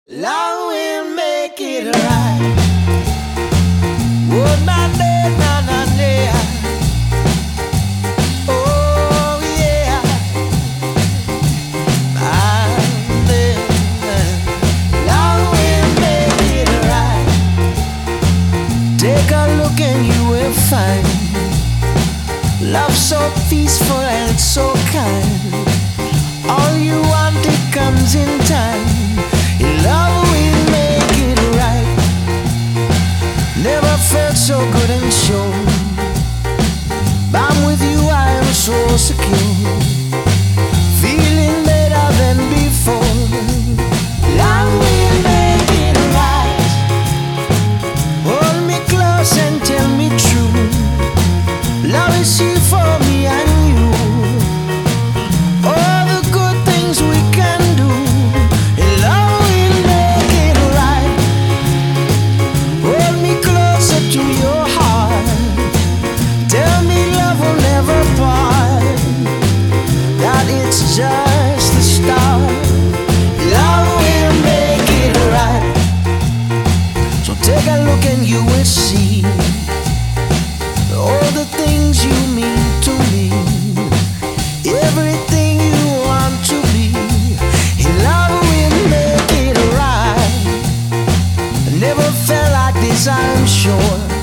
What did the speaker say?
Love will make it right. Oh, my day, na na day. Oh yeah, my day. Love will make it right. Take a look and you will find love so peaceful and so kind. All you want, it comes in time. Love will make it right. Never felt so good and sure. I'm with you, I am so secure. Feeling better than before. Love will make it right. Hold me close and tell me true. Love is here for me and you. All the good things we can do. Love will make it right. Hold me closer to your heart. Tell me love will never part. That it's just the start. Love will make it right. So take a look and you will see all the things you mean to me. Everything you want to be. Love will make it right. Never felt like this, I'm sure.